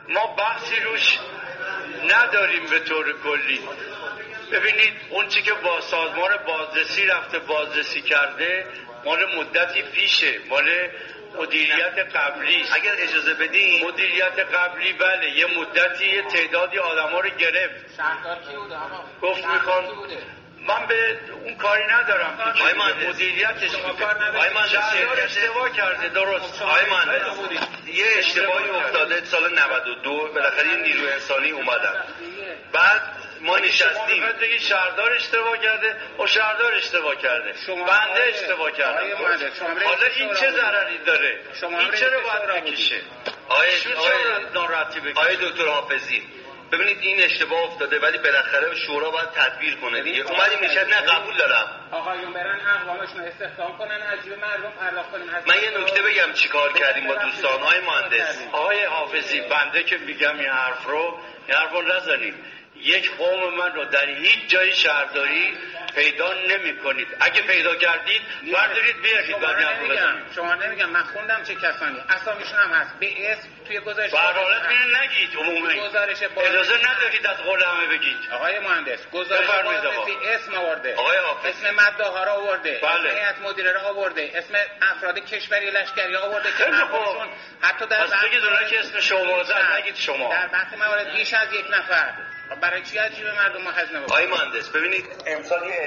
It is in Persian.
ما بحثی روش نداریم به طور کلی. ببینید اون چی که با سازمان بازرسی رفته بازرسی کرده مال مدتی پیشه، مال مدیریت قبلی. اگر اجازه بدین مدیریت قبلی بله یه مدتی یه تعدادی آدما رو گرفت. شهردار کی بوده آقا؟ گفت میخوام من به اون کاری ندارم که مدیریتش شهردار اشتباه کرده. درست یه اشتباهی افتاده سال 92 بالاخره یه نیروی انسانی اومدن، بعد ما نشستیم بگید شهردار اشتباه کرده و شهردار اشتباه کرده، بنده اشتباه کردم. حالا این چه ضرری داره؟ این چرا باید بکشه؟ آقای دکتر حافظی ببینید این اشتباه افتاده ولی بالاخره شورا باید تدبیر کنه دیگه. اومدیم میشه نه قبول دارم آقایون برن اقوامشون استخدام کنن از جیب مردم پرداخت کنن. من یه نکته بگم چیکار کردیم با دوستان. آقای مهندس آقای حافظی بنده که میگم این حرف رو نزنید. یک قوم من رو در هیچ جای شهرداری پیدا نمی کنید. اگه پیدا کردید بردارید بیارید. شما نمیگم من خوندم چه کسانی اسامیشون هم هست به اسم توی گزارش. برحالت اینو نگید عمومی. اجازه ندارید از قول همه بگید. آقای مهندس گزارش بازرسی اسم آورده، آقای حافظ اسم مدعاها را آورده، بله. هیئت مدیره را آورده، اسم افراد کشوری لشکری آورده که مقامشون حتی در بگید اونایی که اسم شما زد نگید شما. در بحث موارد بیش از یک نفر برای چی عجیب مردم ما هزینه بکنن؟ آقای مهندس ببینید امسال